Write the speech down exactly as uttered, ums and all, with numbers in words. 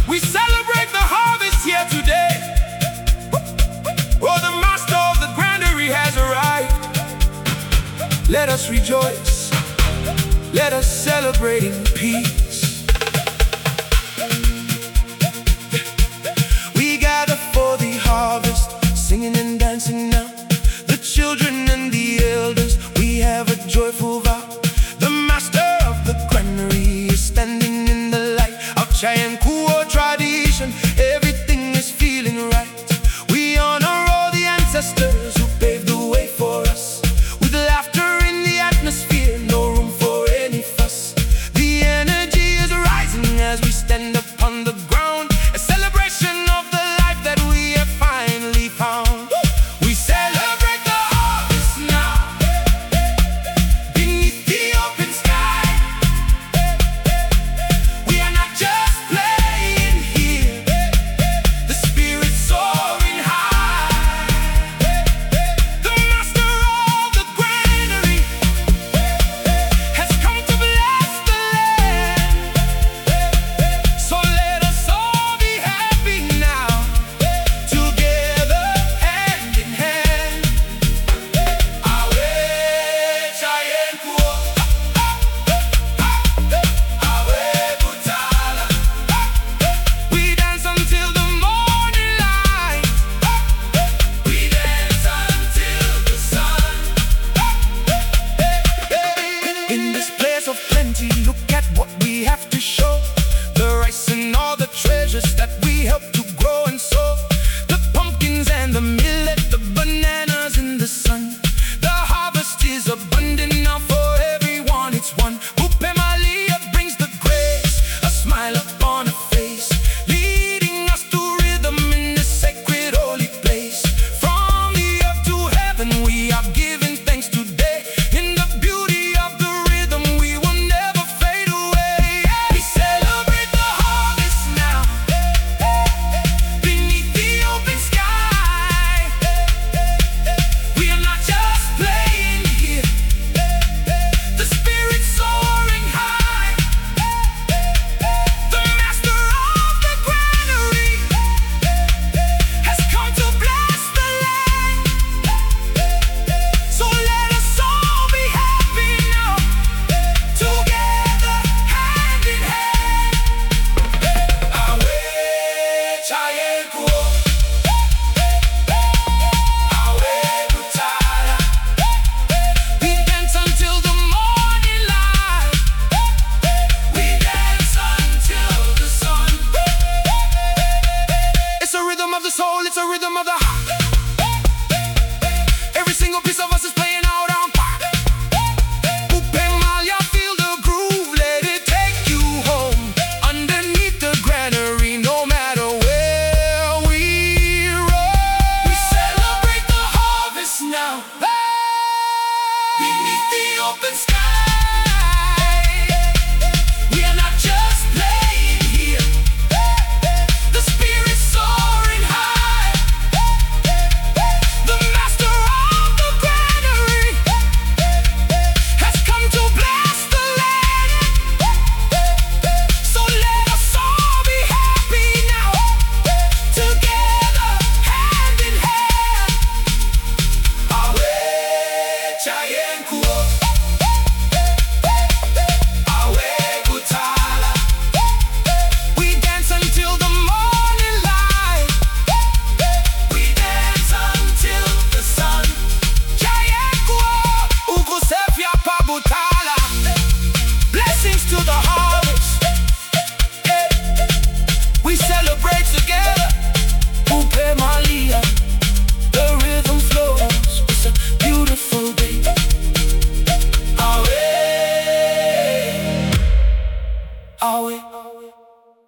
We celebrate the harvest here today. Oh, the master of the granary has arrived. Let us rejoice. Let us celebrate in peace. We gather for the harvest, singing and dancing now. The children and the elders, we have a joyful vow. The master of the granary is standing in the light of Chiankuo tradition. Everything is feeling right. We honor all the ancestors who paved the way for us. With laughter in the atmosphere, no room for any fuss. The energy is rising as we stand upon the ground, a celebration of the life that we have finally found. We celebrate the harvest now, beneath the open sky. We are not just playing here, the spirit's soaring high. The master of the granary has come to bless the land. So let us all be happy now, together hand in hand. Awe Chiankuo, Awe Butala. We dance until the morning light. We dance until the sun. In this place of plenty, look at what we have to show. The rice and all the treasures that we help to grow and sow. The pumpkins and the millet, the bananas in the sun. The harvest is abundant now for everyone, it's one. Upe Malia brings the grace, a smile upon her face, leading us to rhythm in this sacred holy place. From the earth to heaven we are giving thanks today. In the beauty of the rhythm we will never fade away. We celebrate the harvest now, beneath the open sky. We are not just playing here, the spirit's soaring high. The master of the granary has come to bless the land. So let us all be happy now, together hand in hand. Awe Chiankuo, Awe Butala. We dance until the morning light. We dance until the sun. It's a rhythm of the soul, it's a rhythm of the heart.